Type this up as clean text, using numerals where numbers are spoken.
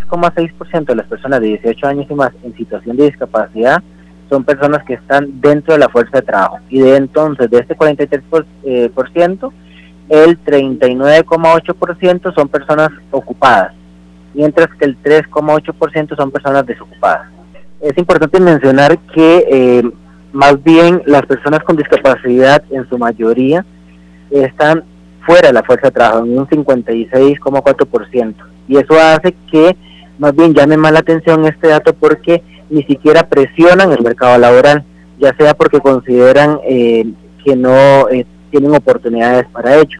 43,6% de las personas de 18 años y más en situación de discapacidad son personas que están dentro de la fuerza de trabajo. Y de entonces, de este 43%, el 39,8% son personas ocupadas, mientras que el 3,8% son personas desocupadas. Es importante mencionar que más bien las personas con discapacidad en su mayoría están fuera de la fuerza de trabajo, en un 56,4%. Y eso hace que más bien llame más la atención este dato porque ni siquiera presionan el mercado laboral, ya sea porque consideran que no tienen oportunidades para ello.